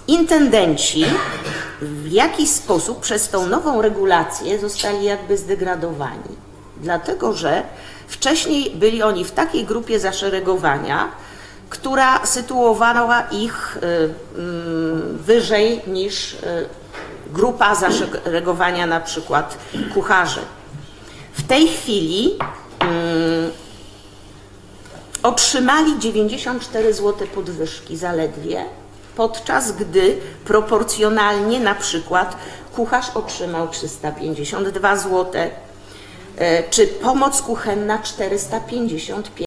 intendenci w jakiś sposób przez tą nową regulację zostali jakby zdegradowani, dlatego że wcześniej byli oni w takiej grupie zaszeregowania, która sytuowała ich wyżej niż grupa zaszeregowania na przykład kucharzy. W tej chwili otrzymali 94 zł podwyżki zaledwie, podczas gdy proporcjonalnie na przykład kucharz otrzymał 352 zł, czy pomoc kuchenna 455